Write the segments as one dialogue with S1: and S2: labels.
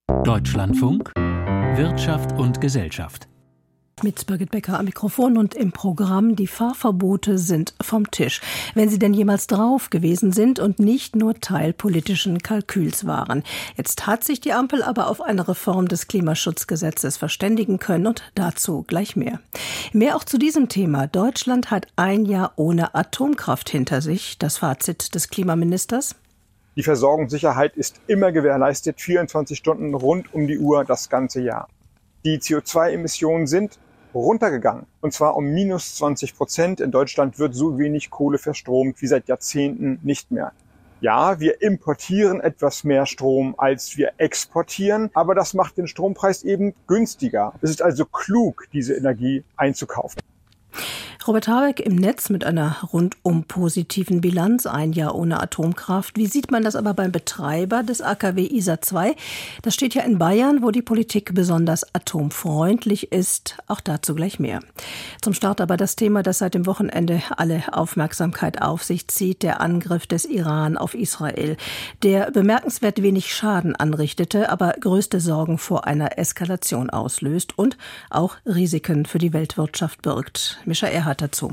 S1: Deutschlandfunk Wirtschaft und Gesellschaft.
S2: Mit Birgit Becker am Mikrofon und im Programm. Die Fahrverbote sind vom Tisch. Wenn sie denn jemals drauf gewesen sind und nicht nur Teil politischen Kalküls waren. Jetzt hat sich die Ampel aber auf eine Reform des Klimaschutzgesetzes verständigen können und dazu gleich mehr. Mehr auch zu diesem Thema. Deutschland hat ein Jahr ohne Atomkraft hinter sich. Das Fazit des Klimaministers?
S3: Die Versorgungssicherheit ist immer gewährleistet, 24 Stunden rund um die Uhr das ganze Jahr. Die CO2-Emissionen sind runtergegangen, und zwar um -20%. In Deutschland wird so wenig Kohle verstromt wie seit Jahrzehnten nicht mehr. Ja, wir importieren etwas mehr Strom, als wir exportieren, aber das macht den Strompreis eben günstiger. Es ist also klug, diese Energie einzukaufen.
S2: Robert Habeck im Netz mit einer rundum positiven Bilanz, ein Jahr ohne Atomkraft. Wie sieht man das aber beim Betreiber des AKW Isar 2? Das steht ja in Bayern, wo die Politik besonders atomfreundlich ist. Auch dazu gleich mehr. Zum Start aber das Thema, das seit dem Wochenende alle Aufmerksamkeit auf sich zieht, der Angriff des Iran auf Israel, der bemerkenswert wenig Schaden anrichtete, aber größte Sorgen vor einer Eskalation auslöst und auch Risiken für die Weltwirtschaft birgt. Mischa Erhardt dazu.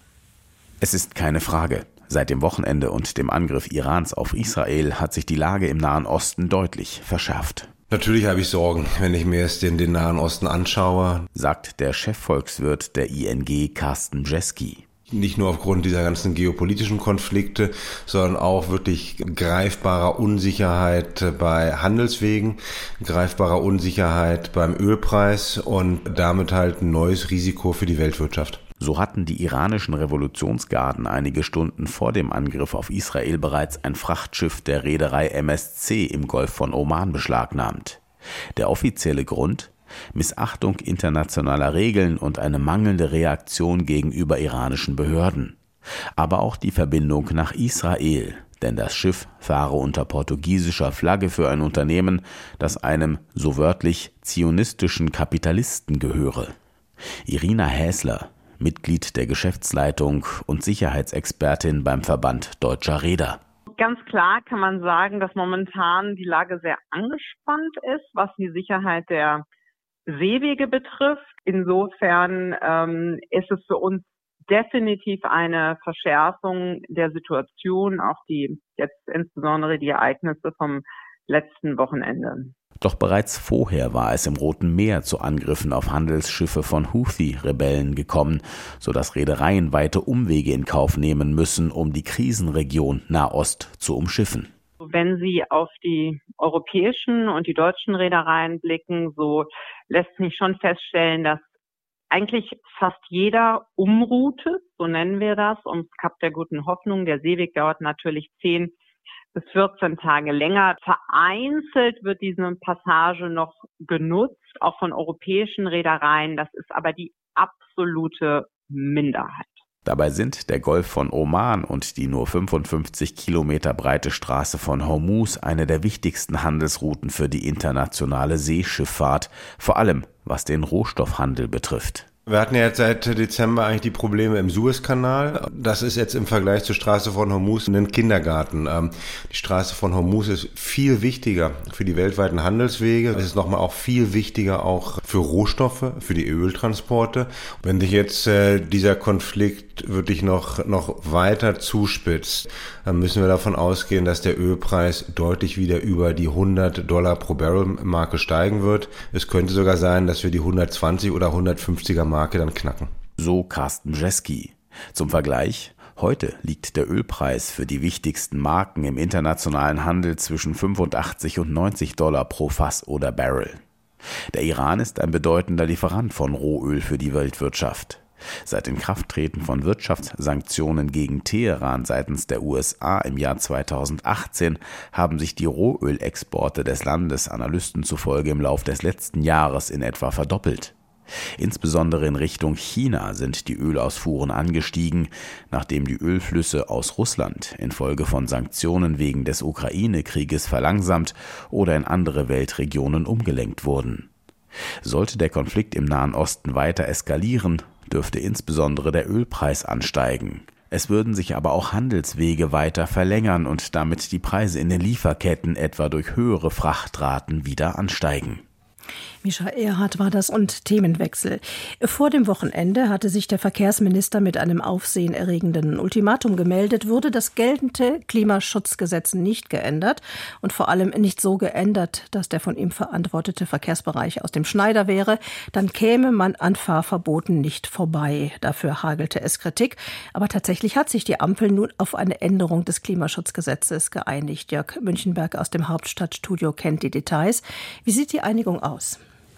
S4: Es ist keine Frage. Seit dem Wochenende und dem Angriff Irans auf Israel hat sich die Lage im Nahen Osten deutlich verschärft.
S5: Natürlich habe ich Sorgen, wenn ich mir jetzt den Nahen Osten anschaue,
S4: sagt der Chefvolkswirt der ING, Carsten Jeski.
S5: Nicht nur aufgrund dieser ganzen geopolitischen Konflikte, sondern auch wirklich greifbarer Unsicherheit bei Handelswegen, greifbarer Unsicherheit beim Ölpreis und damit halt ein neues Risiko für die Weltwirtschaft.
S4: So hatten die iranischen Revolutionsgarden einige Stunden vor dem Angriff auf Israel bereits ein Frachtschiff der Reederei MSC im Golf von Oman beschlagnahmt. Der offizielle Grund? Missachtung internationaler Regeln und eine mangelnde Reaktion gegenüber iranischen Behörden. Aber auch die Verbindung nach Israel, denn das Schiff fahre unter portugiesischer Flagge für ein Unternehmen, das einem, so wörtlich, zionistischen Kapitalisten gehöre. Irina Häsler, Mitglied der Geschäftsleitung und Sicherheitsexpertin beim Verband Deutscher Reeder.
S6: Ganz klar kann man sagen, dass momentan die Lage sehr angespannt ist, was die Sicherheit der Seewege betrifft. Insofern ist es für uns definitiv eine Verschärfung der Situation, auch insbesondere die Ereignisse vom letzten Wochenende.
S4: Doch bereits vorher war es im Roten Meer zu Angriffen auf Handelsschiffe von Houthi-Rebellen gekommen, sodass Reedereien weite Umwege in Kauf nehmen müssen, um die Krisenregion Nahost zu umschiffen.
S6: Wenn Sie auf die europäischen und die deutschen Reedereien blicken, so lässt sich schon feststellen, dass eigentlich fast jeder umroutet, so nennen wir das, ums Kap der Guten Hoffnung. Der Seeweg dauert natürlich 10 bis 14 Tage länger. Vereinzelt wird diese Passage noch genutzt, auch von europäischen Reedereien. Das ist aber die absolute Minderheit.
S4: Dabei sind der Golf von Oman und die nur 55 Kilometer breite Straße von Hormuz eine der wichtigsten Handelsrouten für die internationale Seeschifffahrt, vor allem was den Rohstoffhandel betrifft.
S5: Wir hatten ja jetzt seit Dezember eigentlich die Probleme im Suezkanal. Das ist jetzt im Vergleich zur Straße von Hormuz ein Kindergarten. Die Straße von Hormuz ist viel wichtiger für die weltweiten Handelswege. Es ist nochmal auch viel wichtiger auch für Rohstoffe, für die Öltransporte. Wenn sich jetzt dieser Konflikt wirklich noch weiter zuspitzt, dann müssen wir davon ausgehen, dass der Ölpreis deutlich wieder über die $100 pro Barrel Marke steigen wird. Es könnte sogar sein, dass wir die 120 oder 150er Marke dann knacken.
S4: So Carsten Jeski. Zum Vergleich, heute liegt der Ölpreis für die wichtigsten Marken im internationalen Handel zwischen 85 und $90 pro Fass oder Barrel. Der Iran ist ein bedeutender Lieferant von Rohöl für die Weltwirtschaft. Seit Inkrafttreten von Wirtschaftssanktionen gegen Teheran seitens der USA im Jahr 2018 haben sich die Rohölexporte des Landes Analysten zufolge im Lauf des letzten Jahres in etwa verdoppelt. Insbesondere in Richtung China sind die Ölausfuhren angestiegen, nachdem die Ölflüsse aus Russland infolge von Sanktionen wegen des Ukraine-Krieges verlangsamt oder in andere Weltregionen umgelenkt wurden. Sollte der Konflikt im Nahen Osten weiter eskalieren, dürfte insbesondere der Ölpreis ansteigen. Es würden sich aber auch Handelswege weiter verlängern und damit die Preise in den Lieferketten etwa durch höhere Frachtraten wieder ansteigen.
S2: Mischa Erhardt war das und Themenwechsel. Vor dem Wochenende hatte sich der Verkehrsminister mit einem aufsehenerregenden Ultimatum gemeldet, würde das geltende Klimaschutzgesetz nicht geändert und vor allem nicht so geändert, dass der von ihm verantwortete Verkehrsbereich aus dem Schneider wäre, dann käme man an Fahrverboten nicht vorbei. Dafür hagelte es Kritik. Aber tatsächlich hat sich die Ampel nun auf eine Änderung des Klimaschutzgesetzes geeinigt. Jörg Münchenberg aus dem Hauptstadtstudio kennt die Details. Wie sieht die Einigung aus?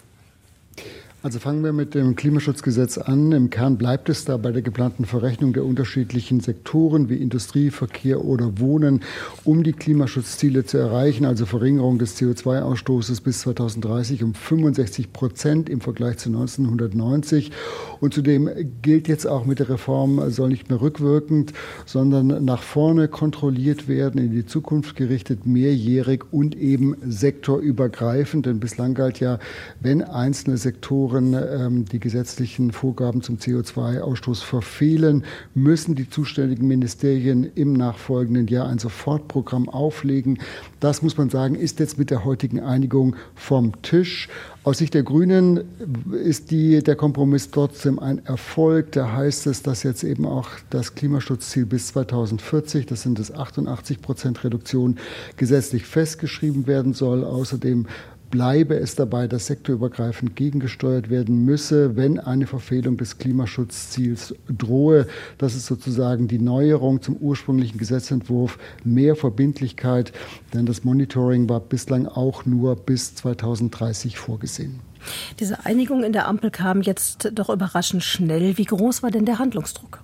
S7: Also fangen wir mit dem Klimaschutzgesetz an. Im Kern bleibt es da bei der geplanten Verrechnung der unterschiedlichen Sektoren wie Industrie, Verkehr oder Wohnen, um die Klimaschutzziele zu erreichen, also Verringerung des CO2-Ausstoßes bis 2030 um 65% im Vergleich zu 1990. Und zudem gilt jetzt auch mit der Reform, soll nicht mehr rückwirkend, sondern nach vorne kontrolliert werden, in die Zukunft gerichtet, mehrjährig und eben sektorübergreifend. Denn bislang galt ja, wenn einzelne Sektoren die gesetzlichen Vorgaben zum CO2-Ausstoß verfehlen, müssen die zuständigen Ministerien im nachfolgenden Jahr ein Sofortprogramm auflegen. Das, muss man sagen, ist jetzt mit der heutigen Einigung vom Tisch. Aus Sicht der Grünen ist der Kompromiss trotzdem ein Erfolg. Da heißt es, dass jetzt eben auch das Klimaschutzziel bis 2040, das sind es 88% Reduktion, gesetzlich festgeschrieben werden soll. Außerdem bleibe es dabei, dass sektorübergreifend gegengesteuert werden müsse, wenn eine Verfehlung des Klimaschutzziels drohe. Das ist sozusagen die Neuerung zum ursprünglichen Gesetzentwurf, mehr Verbindlichkeit, denn das Monitoring war bislang auch nur bis 2030 vorgesehen.
S2: Diese Einigung in der Ampel kam jetzt doch überraschend schnell. Wie groß war denn der Handlungsdruck?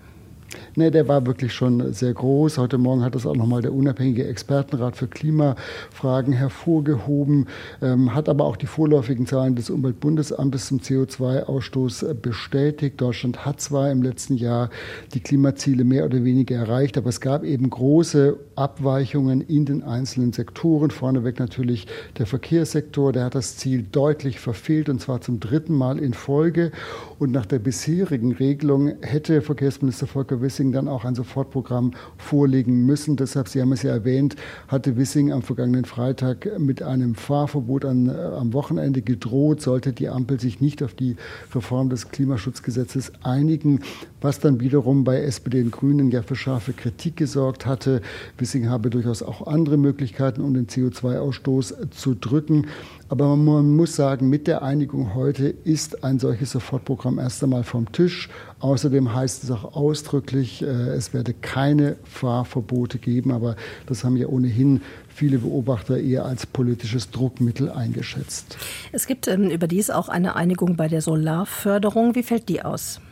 S7: Nee, der war wirklich schon sehr groß. Heute Morgen hat das auch nochmal der unabhängige Expertenrat für Klimafragen hervorgehoben, hat aber auch die vorläufigen Zahlen des Umweltbundesamtes zum CO2-Ausstoß bestätigt. Deutschland hat zwar im letzten Jahr die Klimaziele mehr oder weniger erreicht, aber es gab eben große Abweichungen in den einzelnen Sektoren. Vorneweg natürlich der Verkehrssektor, der hat das Ziel deutlich verfehlt und zwar zum 3. Mal in Folge. Und nach der bisherigen Regelung hätte Verkehrsminister Volker Wissing dann auch ein Sofortprogramm vorlegen müssen. Deshalb, Sie haben es ja erwähnt, hatte Wissing am vergangenen Freitag mit einem Fahrverbot am Wochenende gedroht, sollte die Ampel sich nicht auf die Reform des Klimaschutzgesetzes einigen, was dann wiederum bei SPD und Grünen ja für scharfe Kritik gesorgt hatte. Wissing habe durchaus auch andere Möglichkeiten, um den CO2-Ausstoß zu drücken. Aber man muss sagen, mit der Einigung heute ist ein solches Sofortprogramm erst einmal vom Tisch. Außerdem heißt es auch ausdrücklich, es werde keine Fahrverbote geben. Aber das haben ja ohnehin viele Beobachter eher als politisches Druckmittel eingeschätzt.
S2: Es gibt überdies auch eine Einigung bei der Solarförderung. Wie fällt die aus?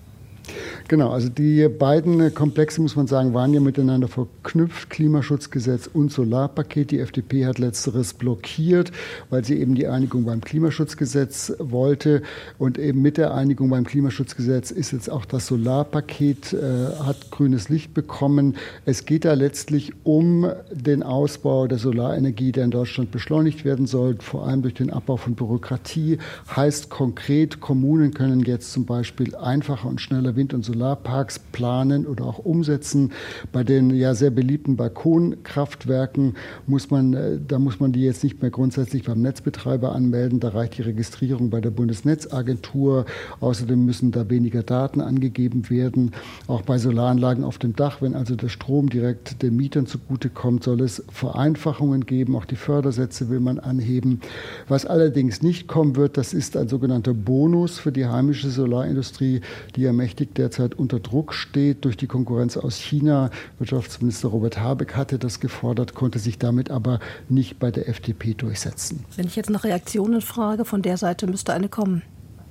S7: Genau, also die beiden Komplexe, muss man sagen, waren ja miteinander verknüpft, Klimaschutzgesetz und Solarpaket. Die FDP hat letzteres blockiert, weil sie eben die Einigung beim Klimaschutzgesetz wollte. Und eben mit der Einigung beim Klimaschutzgesetz ist jetzt auch das Solarpaket, hat grünes Licht bekommen. Es geht da letztlich um den Ausbau der Solarenergie, der in Deutschland beschleunigt werden soll, vor allem durch den Abbau von Bürokratie. Heißt konkret, Kommunen können jetzt zum Beispiel einfacher und schneller Wind- und Solarparks planen oder auch umsetzen. Bei den ja sehr beliebten Balkonkraftwerken muss man die jetzt nicht mehr grundsätzlich beim Netzbetreiber anmelden. Da reicht die Registrierung bei der Bundesnetzagentur. Außerdem müssen da weniger Daten angegeben werden. Auch bei Solaranlagen auf dem Dach, wenn also der Strom direkt den Mietern zugutekommt, soll es Vereinfachungen geben. Auch die Fördersätze will man anheben. Was allerdings nicht kommen wird, das ist ein sogenannter Bonus für die heimische Solarindustrie, die ja mächtig derzeit unter Druck steht durch die Konkurrenz aus China. Wirtschaftsminister Robert Habeck hatte das gefordert, konnte sich damit aber nicht bei der FDP durchsetzen.
S2: Wenn ich jetzt nach Reaktionen frage, von der Seite müsste eine kommen.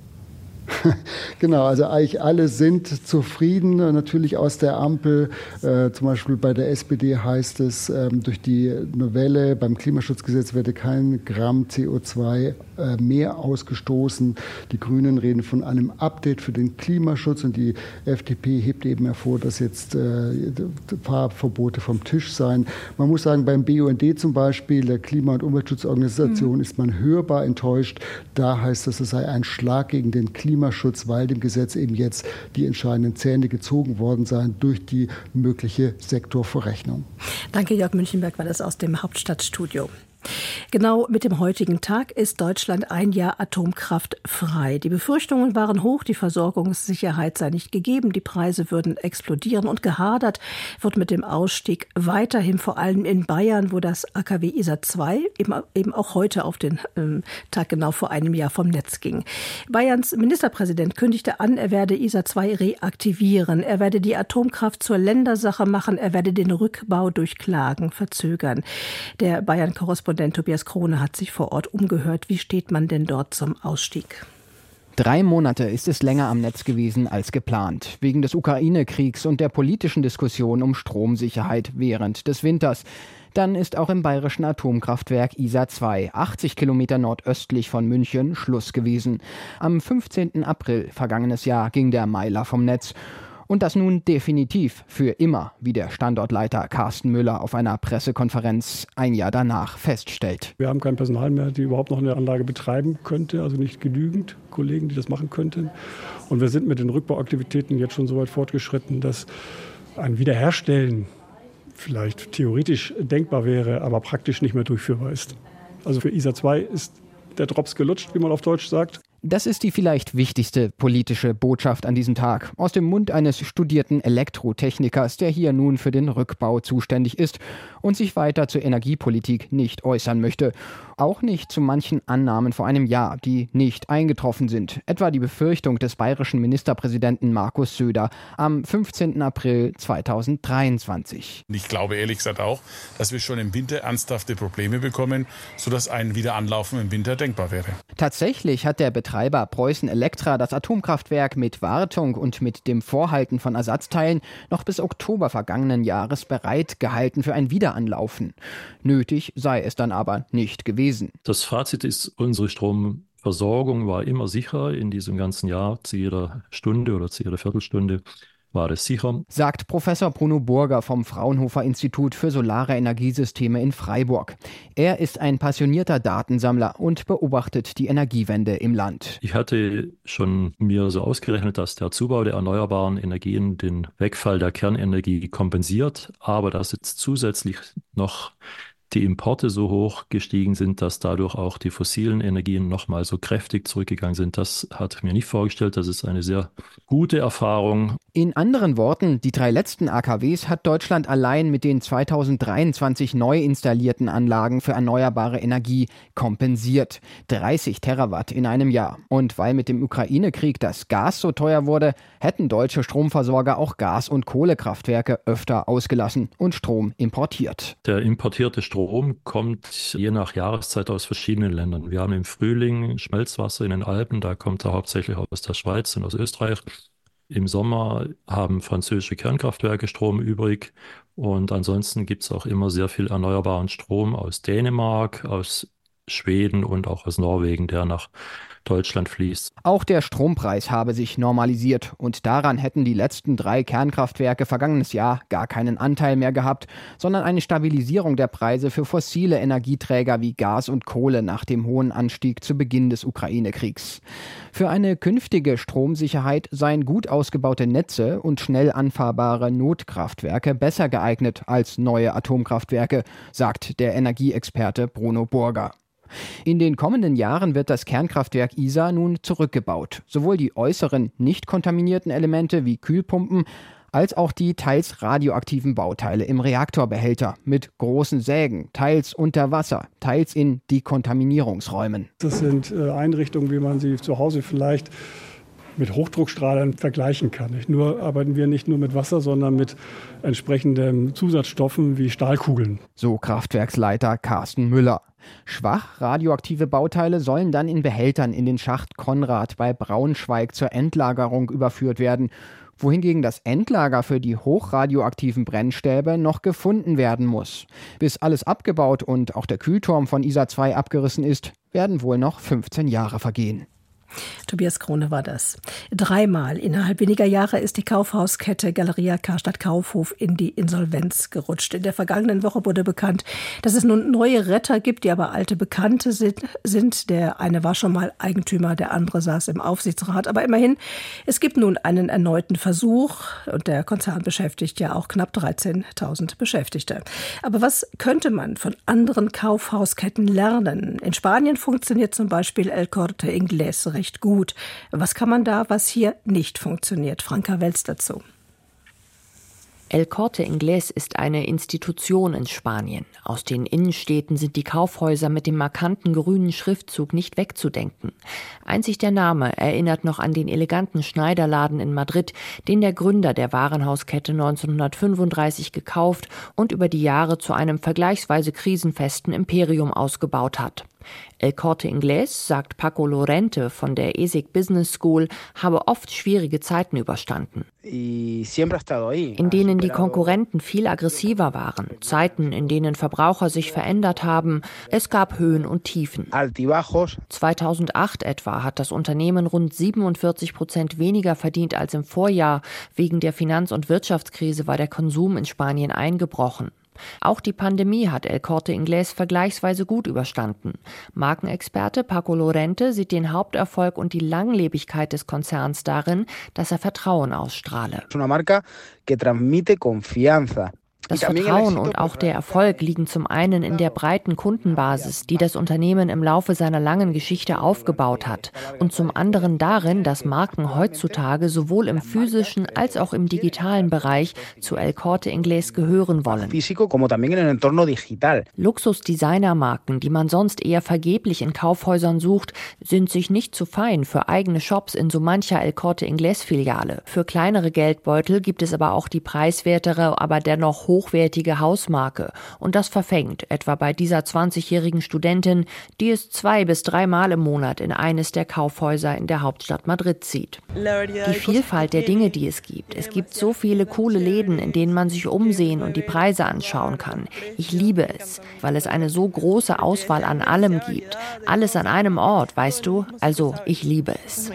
S7: Genau, also eigentlich alle sind zufrieden, natürlich aus der Ampel. Zum Beispiel bei der SPD heißt es, durch die Novelle beim Klimaschutzgesetz werde kein Gramm CO2 mehr ausgestoßen. Die Grünen reden von einem Update für den Klimaschutz und die FDP hebt eben hervor, dass jetzt Fahrverbote vom Tisch seien. Man muss sagen, beim BUND zum Beispiel, der Klima- und Umweltschutzorganisation, ist man hörbar enttäuscht. Da heißt es, es sei ein Schlag gegen den Klimaschutz Klimaschutz, weil dem Gesetz eben jetzt die entscheidenden Zähne gezogen worden seien durch die mögliche Sektorverrechnung.
S2: Danke, Jörg Münchenberg, war das aus dem Hauptstadtstudio. Genau mit dem heutigen Tag ist Deutschland ein Jahr atomkraftfrei. Die Befürchtungen waren hoch, die Versorgungssicherheit sei nicht gegeben, die Preise würden explodieren und gehadert wird mit dem Ausstieg weiterhin, vor allem in Bayern, wo das AKW Isar 2 eben auch heute auf den Tag genau vor einem Jahr vom Netz ging. Bayerns Ministerpräsident kündigte an, er werde Isar 2 reaktivieren, er werde die Atomkraft zur Ländersache machen, er werde den Rückbau durch Klagen verzögern. Der Bayern-Korrespondent Tobias Krone hat sich vor Ort umgehört. Wie steht man denn dort zum Ausstieg?
S8: 3 Monate ist es länger am Netz gewesen als geplant, wegen des Ukraine-Kriegs und der politischen Diskussion um Stromsicherheit während des Winters. Dann ist auch im bayerischen Atomkraftwerk Isar 2, 80 Kilometer nordöstlich von München, Schluss gewesen. Am 15. April vergangenes Jahr ging der Meiler vom Netz. Und das nun definitiv für immer, wie der Standortleiter Carsten Müller auf einer Pressekonferenz ein Jahr danach feststellt.
S9: Wir haben kein Personal mehr, die überhaupt noch eine Anlage betreiben könnte, also nicht genügend Kollegen, die das machen könnten. Und wir sind mit den Rückbauaktivitäten jetzt schon so weit fortgeschritten, dass ein Wiederherstellen vielleicht theoretisch denkbar wäre, aber praktisch nicht mehr durchführbar ist. Also für Isar 2 ist der Drops gelutscht, wie man auf Deutsch sagt.
S8: Das ist die vielleicht wichtigste politische Botschaft an diesem Tag. Aus dem Mund eines studierten Elektrotechnikers, der hier nun für den Rückbau zuständig ist und sich weiter zur Energiepolitik nicht äußern möchte. Auch nicht zu manchen Annahmen vor einem Jahr, die nicht eingetroffen sind. Etwa die Befürchtung des bayerischen Ministerpräsidenten Markus Söder am 15. April 2023.
S10: Ich glaube ehrlich gesagt auch, dass wir schon im Winter ernsthafte Probleme bekommen, sodass ein Wiederanlaufen im Winter denkbar wäre.
S8: Tatsächlich hat der Betreiber Preußen Elektra das Atomkraftwerk mit Wartung und mit dem Vorhalten von Ersatzteilen noch bis Oktober vergangenen Jahres bereit gehalten für ein Wiederanlaufen. Nötig sei es dann aber nicht gewesen.
S11: Das Fazit ist, unsere Stromversorgung war immer sicher in diesem ganzen Jahr. Zu jeder Stunde oder zu jeder Viertelstunde war das sicher.
S8: Sagt Professor Bruno Burger vom Fraunhofer Institut für Solare Energiesysteme in Freiburg. Er ist ein passionierter Datensammler und beobachtet die Energiewende im Land.
S11: Ich hatte schon mir so ausgerechnet, dass der Zubau der erneuerbaren Energien den Wegfall der Kernenergie kompensiert, aber dass jetzt zusätzlich noch die Importe so hoch gestiegen sind, dass dadurch auch die fossilen Energien nochmal so kräftig zurückgegangen sind. Das hatte ich mir nicht vorgestellt. Das ist eine sehr gute Erfahrung.
S8: In anderen Worten, die 3 letzten AKWs hat Deutschland allein mit den 2023 neu installierten Anlagen für erneuerbare Energie kompensiert. 30 Terawatt in einem Jahr. Und weil mit dem Ukraine-Krieg das Gas so teuer wurde, hätten deutsche Stromversorger auch Gas- und Kohlekraftwerke öfter ausgelassen und Strom importiert.
S11: Der importierte Strom kommt je nach Jahreszeit aus verschiedenen Ländern. Wir haben im Frühling Schmelzwasser in den Alpen, da kommt er hauptsächlich aus der Schweiz und aus Österreich. Im Sommer haben französische Kernkraftwerke Strom übrig und ansonsten gibt es auch immer sehr viel erneuerbaren Strom aus Dänemark, aus Schweden und auch aus Norwegen, der nach Deutschland fließt.
S8: Auch der Strompreis habe sich normalisiert und daran hätten die letzten 3 Kernkraftwerke vergangenes Jahr gar keinen Anteil mehr gehabt, sondern eine Stabilisierung der Preise für fossile Energieträger wie Gas und Kohle nach dem hohen Anstieg zu Beginn des Ukraine-Kriegs. Für eine künftige Stromsicherheit seien gut ausgebaute Netze und schnell anfahrbare Notkraftwerke besser geeignet als neue Atomkraftwerke, sagt der Energieexperte Bruno Burger. In den kommenden Jahren wird das Kernkraftwerk Isar nun zurückgebaut. Sowohl die äußeren, nicht kontaminierten Elemente wie Kühlpumpen als auch die teils radioaktiven Bauteile im Reaktorbehälter mit großen Sägen, teils unter Wasser, teils in Dekontaminierungsräumen.
S9: Das sind Einrichtungen, wie man sie zu Hause vielleicht mit Hochdruckstrahlern vergleichen kann. Nur arbeiten wir nicht nur mit Wasser, sondern mit entsprechenden Zusatzstoffen wie Stahlkugeln.
S8: So Kraftwerksleiter Carsten Müller. Schwach radioaktive Bauteile sollen dann in Behältern in den Schacht Konrad bei Braunschweig zur Endlagerung überführt werden, wohingegen das Endlager für die hochradioaktiven Brennstäbe noch gefunden werden muss. Bis alles abgebaut und auch der Kühlturm von Isar 2 abgerissen ist, werden wohl noch 15 Jahre vergehen.
S2: Tobias Krone war das. 3-mal innerhalb weniger Jahre ist die Kaufhauskette Galeria Karstadt Kaufhof in die Insolvenz gerutscht. In der vergangenen Woche wurde bekannt, dass es nun neue Retter gibt, die aber alte Bekannte sind. Der eine war schon mal Eigentümer, der andere saß im Aufsichtsrat. Aber immerhin, es gibt nun einen erneuten Versuch und der Konzern beschäftigt ja auch knapp 13.000 Beschäftigte. Aber was könnte man von anderen Kaufhausketten lernen? In Spanien funktioniert zum Beispiel El Corte Inglés recht gut. Was kann man da, was hier nicht funktioniert? Franka Welz dazu.
S12: El Corte Inglés ist eine Institution in Spanien. Aus den Innenstädten sind die Kaufhäuser mit dem markanten grünen Schriftzug nicht wegzudenken. Einzig der Name erinnert noch an den eleganten Schneiderladen in Madrid, den der Gründer der Warenhauskette 1935 gekauft und über die Jahre zu einem vergleichsweise krisenfesten Imperium ausgebaut hat. El Corte Inglés, sagt Paco Lorente von der ESEC Business School, habe oft schwierige Zeiten überstanden, in denen die Konkurrenten viel aggressiver waren, Zeiten, in denen Verbraucher sich verändert haben. Es gab Höhen und Tiefen. 2008 etwa hat das Unternehmen rund 47% weniger verdient als im Vorjahr. Wegen der Finanz- und Wirtschaftskrise war der Konsum in Spanien eingebrochen. Auch die Pandemie hat El Corte Inglés vergleichsweise gut überstanden. Markenexperte Paco Lorente sieht den Haupterfolg und die Langlebigkeit des Konzerns darin, dass er Vertrauen ausstrahle. Das Vertrauen und auch der Erfolg liegen zum einen in der breiten Kundenbasis, die das Unternehmen im Laufe seiner langen Geschichte aufgebaut hat, und zum anderen darin, dass Marken heutzutage sowohl im physischen als auch im digitalen Bereich zu El Corte Inglés gehören wollen. Luxus-Designermarken, die man sonst eher vergeblich in Kaufhäusern sucht, sind sich nicht zu fein für eigene Shops in so mancher El Corte Inglés-Filiale. Für kleinere Geldbeutel gibt es aber auch die preiswertere, aber dennoch hochwertige Hausmarke. Und das verfängt, etwa bei dieser 20-jährigen Studentin, die es 2- bis 3-mal im Monat in eines der Kaufhäuser in der Hauptstadt Madrid zieht. Die Vielfalt der Dinge, die es gibt. Es gibt so viele coole Läden, in denen man sich umsehen und die Preise anschauen kann. Ich liebe es, weil es eine so große Auswahl an allem gibt. Alles an einem Ort, weißt du? Also, ich liebe es.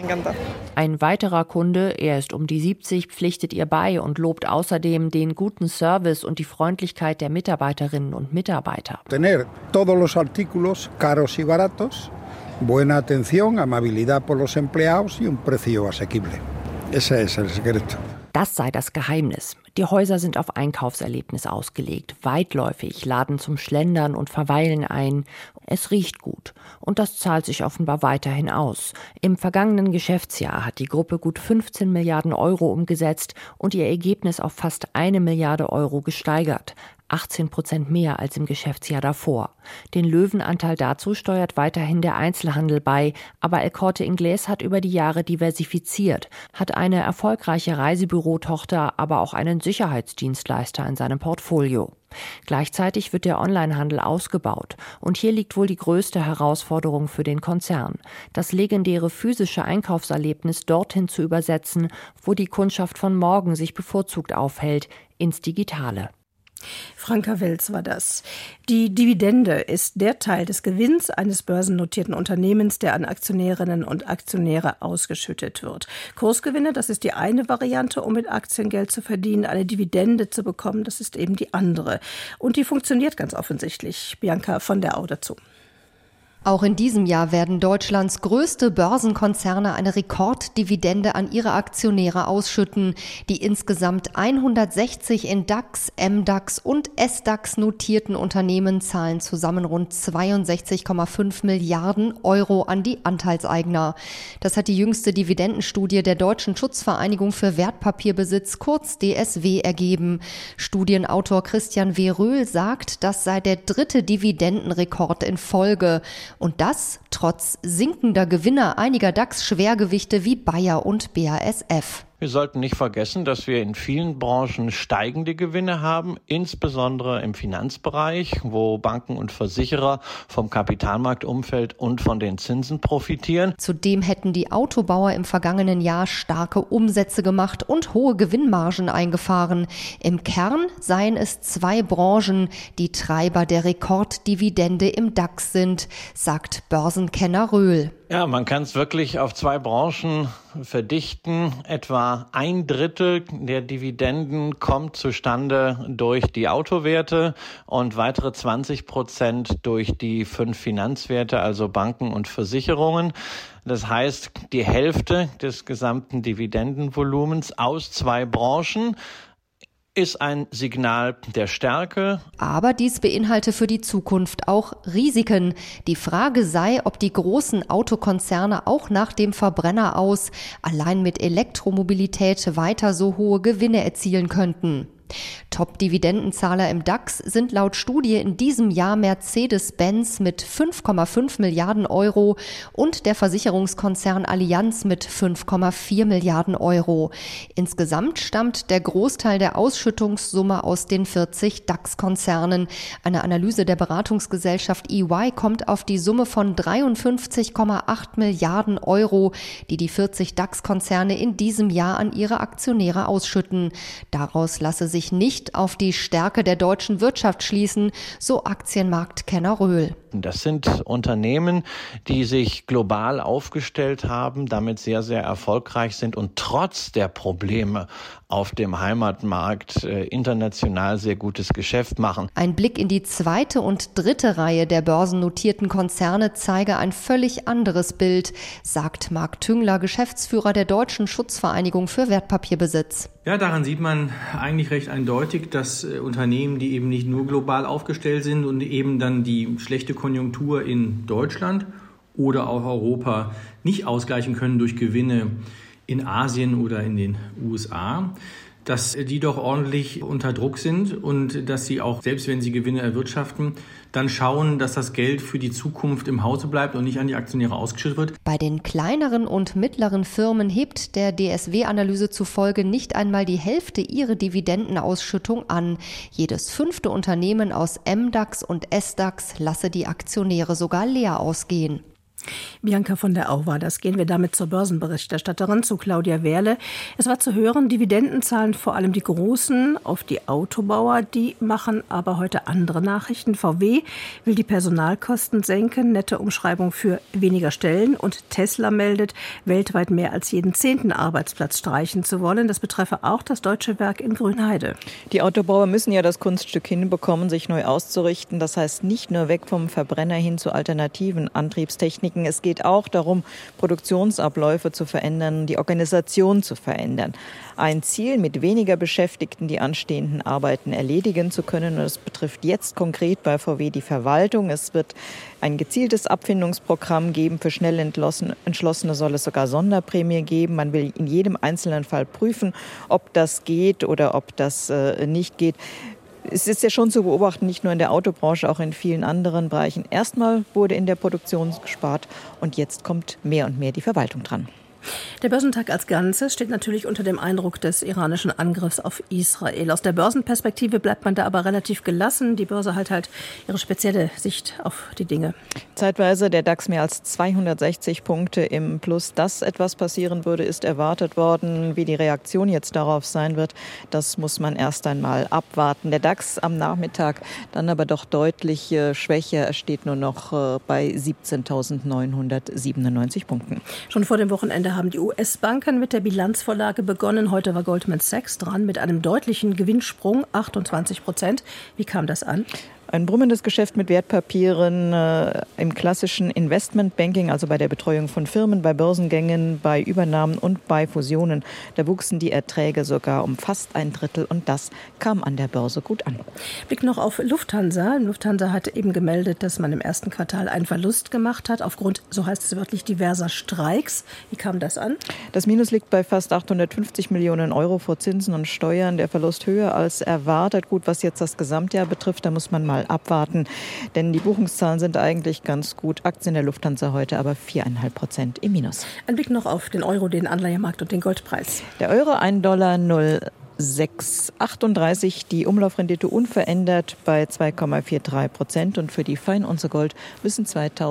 S12: Ein weiterer Kunde, er ist um die 70, pflichtet ihr bei und lobt außerdem den guten Service und die Freundlichkeit der Mitarbeiterinnen und Mitarbeiter.
S13: Tener todos los artículos caros y baratos, buena atención, amabilidad por los empleados y un precio asequible. Ese es el secreto.
S12: Das sei das Geheimnis. Die Häuser sind auf Einkaufserlebnis ausgelegt, weitläufig, laden zum Schlendern und Verweilen ein. Es riecht gut und das zahlt sich offenbar weiterhin aus. Im vergangenen Geschäftsjahr hat die Gruppe gut 15 Milliarden Euro umgesetzt und ihr Ergebnis auf fast 1 Milliarde Euro gesteigert. 18% mehr als im Geschäftsjahr davor. Den Löwenanteil dazu steuert weiterhin der Einzelhandel bei, aber El Corte Inglés hat über die Jahre diversifiziert, hat eine erfolgreiche Reisebürotochter, aber auch einen Sicherheitsdienstleister in seinem Portfolio. Gleichzeitig wird der Onlinehandel ausgebaut und hier liegt wohl die größte Herausforderung für den Konzern, das legendäre physische Einkaufserlebnis dorthin zu übersetzen, wo die Kundschaft von morgen sich bevorzugt aufhält, ins Digitale.
S2: Franka Welz war das. Die Dividende ist der Teil des Gewinns eines börsennotierten Unternehmens, der an Aktionärinnen und Aktionäre ausgeschüttet wird. Kursgewinne, das ist die eine Variante, um mit Aktien Geld zu verdienen. Eine Dividende zu bekommen, das ist eben die andere. Und die funktioniert ganz offensichtlich. Bianca von der Au dazu.
S14: Auch in diesem Jahr werden Deutschlands größte Börsenkonzerne eine Rekorddividende an ihre Aktionäre ausschütten. Die insgesamt 160 in DAX, MDAX und SDAX notierten Unternehmen zahlen zusammen rund 62,5 Milliarden Euro an die Anteilseigner. Das hat die jüngste Dividendenstudie der Deutschen Schutzvereinigung für Wertpapierbesitz, kurz DSW, ergeben. Studienautor Christian W. Röhl sagt, das sei der 3. Dividendenrekord in Folge. Und das trotz sinkender Gewinne einiger DAX-Schwergewichte wie Bayer und BASF.
S15: Wir sollten nicht vergessen, dass wir in vielen Branchen steigende Gewinne haben, insbesondere im Finanzbereich, wo Banken und Versicherer vom Kapitalmarktumfeld und von den Zinsen profitieren.
S14: Zudem hätten die Autobauer im vergangenen Jahr starke Umsätze gemacht und hohe Gewinnmargen eingefahren. Im Kern seien es 2 Branchen, die Treiber der Rekorddividende im DAX sind, sagt Börsenkenner Röhl.
S15: Ja, man kann es wirklich auf 2 Branchen verdichten. Etwa 1/3 der Dividenden kommt zustande durch die Autowerte und weitere 20% durch die 5 Finanzwerte, also Banken und Versicherungen. Das heißt, die Hälfte des gesamten Dividendenvolumens aus 2 Branchen ist ein Signal der Stärke.
S14: Aber dies beinhalte für die Zukunft auch Risiken. Die Frage sei, ob die großen Autokonzerne auch nach dem Verbrenner aus allein mit Elektromobilität weiter so hohe Gewinne erzielen könnten. Top-Dividendenzahler im DAX sind laut Studie in diesem Jahr Mercedes-Benz mit 5,5 Milliarden Euro und der Versicherungskonzern Allianz mit 5,4 Milliarden Euro. Insgesamt stammt der Großteil der Ausschüttungssumme aus den 40 DAX-Konzernen. Eine Analyse der Beratungsgesellschaft EY kommt auf die Summe von 53,8 Milliarden Euro, die die 40 DAX-Konzerne in diesem Jahr an ihre Aktionäre ausschütten. Daraus lasse sich nicht auf die Stärke der deutschen Wirtschaft schließen, so Aktienmarktkenner Röhl.
S15: Das sind Unternehmen, die sich global aufgestellt haben, damit sehr, sehr erfolgreich sind und trotz der Probleme auf dem Heimatmarkt international sehr gutes Geschäft machen.
S14: Ein Blick in die 2. und 3. Reihe der börsennotierten Konzerne zeige ein völlig anderes Bild, sagt Marc Tüngler, Geschäftsführer der Deutschen Schutzvereinigung für Wertpapierbesitz.
S16: Ja, daran sieht man eigentlich recht eindeutig, dass Unternehmen, die eben nicht nur global aufgestellt sind und eben dann die schlechte Konjunktur in Deutschland oder auch Europa nicht ausgleichen können durch Gewinne in Asien oder in den USA, dass die doch ordentlich unter Druck sind und dass sie auch, selbst wenn sie Gewinne erwirtschaften, dann schauen, dass das Geld für die Zukunft im Hause bleibt und nicht an die Aktionäre ausgeschüttet wird.
S14: Bei den kleineren und mittleren Firmen hebt der DSW-Analyse zufolge nicht einmal die Hälfte ihre Dividendenausschüttung an. Jedes 5. Unternehmen aus MDAX und SDAX lasse die Aktionäre sogar leer ausgehen.
S2: Bianca von der Au war das. Gehen wir damit zur Börsenberichterstatterin, zu Claudia Wehrle. Es war zu hören, Dividenden zahlen vor allem die Großen auf die Autobauer. Die machen aber heute andere Nachrichten. VW will die Personalkosten senken, nette Umschreibung für weniger Stellen. Und Tesla meldet, weltweit mehr als jeden 10. Arbeitsplatz streichen zu wollen. Das betreffe auch das Deutsche Werk in Grünheide.
S17: Die Autobauer müssen ja das Kunststück hinbekommen, sich neu auszurichten. Das heißt nicht nur weg vom Verbrenner hin zu alternativen Antriebstechniken. Es geht auch darum, Produktionsabläufe zu verändern, die Organisation zu verändern. Ein Ziel, mit weniger Beschäftigten die anstehenden Arbeiten erledigen zu können. Und das betrifft jetzt konkret bei VW die Verwaltung. Es wird ein gezieltes Abfindungsprogramm geben. Für schnell Entschlossene soll es sogar Sonderprämie geben. Man will in jedem einzelnen Fall prüfen, ob das geht oder ob das nicht geht. Es ist ja schon zu beobachten, nicht nur in der Autobranche, auch in vielen anderen Bereichen. Erstmal wurde in der Produktion gespart und jetzt kommt mehr und mehr die Verwaltung dran.
S2: Der Börsentag als Ganzes steht natürlich unter dem Eindruck des iranischen Angriffs auf Israel. Aus der Börsenperspektive bleibt man da aber relativ gelassen. Die Börse hat halt ihre spezielle Sicht auf die Dinge.
S17: Zeitweise der DAX mehr als 260 Punkte im Plus. Dass etwas passieren würde, ist erwartet worden. Wie die Reaktion jetzt darauf sein wird, das muss man erst einmal abwarten. Der DAX am Nachmittag dann aber doch deutlich schwächer. Er steht nur noch bei 17.997 Punkten.
S2: Schon vor dem Wochenende haben die US-Banken mit der Bilanzvorlage begonnen. Heute war Goldman Sachs dran mit einem deutlichen Gewinnsprung, 28%. Wie kam das an?
S17: Ein brummendes Geschäft mit Wertpapieren im klassischen Investmentbanking, also bei der Betreuung von Firmen, bei Börsengängen, bei Übernahmen und bei Fusionen. Da wuchsen die Erträge sogar um fast 1/3 und das kam an der Börse gut an.
S2: Blick noch auf Lufthansa. Lufthansa hat eben gemeldet, dass man im ersten Quartal einen Verlust gemacht hat, aufgrund, so heißt es wörtlich, diverser Streiks. Wie kam das an?
S17: Das Minus liegt bei fast 850 Millionen Euro vor Zinsen und Steuern. Der Verlust höher als erwartet. Gut, was jetzt das Gesamtjahr betrifft, da muss man mal mal abwarten, denn die Buchungszahlen sind eigentlich ganz gut. Aktien der Lufthansa heute aber 4,5% im Minus.
S2: Ein Blick noch auf den Euro, den Anleihemarkt und den Goldpreis.
S17: Der Euro $1,0638, die Umlaufrendite unverändert bei 2,43% und für die Feinunze Gold müssen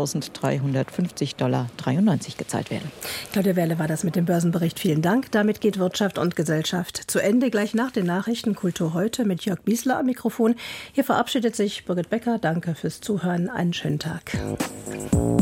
S17: $2.350,93 gezahlt werden.
S2: Claudia Werle war das mit dem Börsenbericht. Vielen Dank. Damit geht Wirtschaft und Gesellschaft zu Ende. Gleich nach den Nachrichten Kultur heute mit Jörg Biesler am Mikrofon. Hier verabschiedet sich Birgit Becker. Danke fürs Zuhören. Einen schönen Tag.